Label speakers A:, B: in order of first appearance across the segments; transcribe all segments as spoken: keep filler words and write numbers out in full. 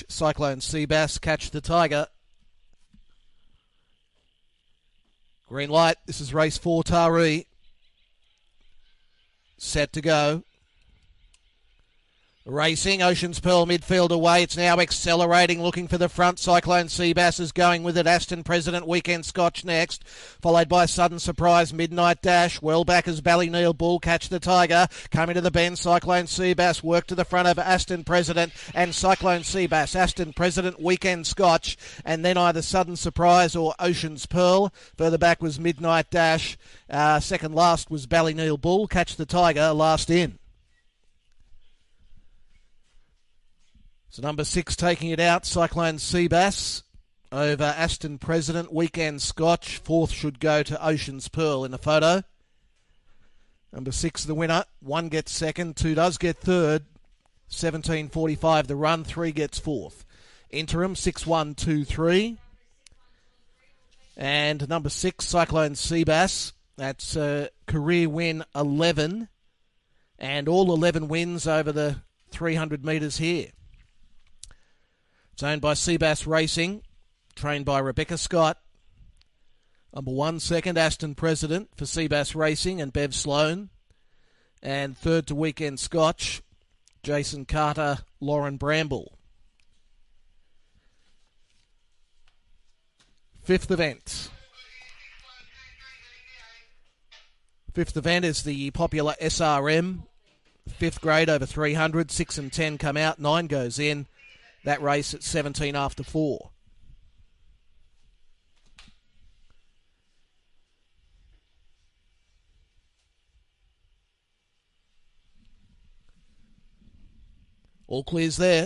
A: Scotch. Cyclone Seabass, Catch the Tiger. Green light. This is race four, Taree. Set to go. Racing, Ocean's Pearl midfield away. It's now accelerating, looking for the front. Cyclone Seabass is going with it. Aston President, Weekend Scotch next, followed by Sudden Surprise, Midnight Dash. Well back as Ballyneal Bull, Catch the Tiger. Coming to the bend, Cyclone Seabass work to the front of Aston President and Cyclone Seabass. Aston President, Weekend Scotch, and then either Sudden Surprise or Ocean's Pearl. Further back was Midnight Dash. Uh, second last was Ballyneal Bull, Catch the Tiger, last in. So number six taking it out, Cyclone Seabass over Aston President, Weekend Scotch. Fourth should go to Ocean's Pearl in the photo. Number six the winner. One gets second, two does get third. seventeen forty-five the run, three gets fourth. Interim six one two three. And number six, Cyclone Seabass. That's uh, career win eleven. And all eleven wins over the three hundred metres here. It's owned by Seabass Racing, trained by Rebecca Scott. Number one, second, Aston President for Seabass Racing and Bev Sloan. And third to Weekend Scotch, Jason Carter, Lauren Bramble. Fifth event. Fifth event is the popular S R M. Fifth grade over three hundred. Six and ten come out. Nine goes in. That race at seventeen after four. All clears there.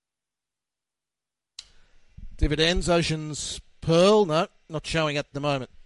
A: Dividends, Ocean's Pearl, no, not showing at the moment.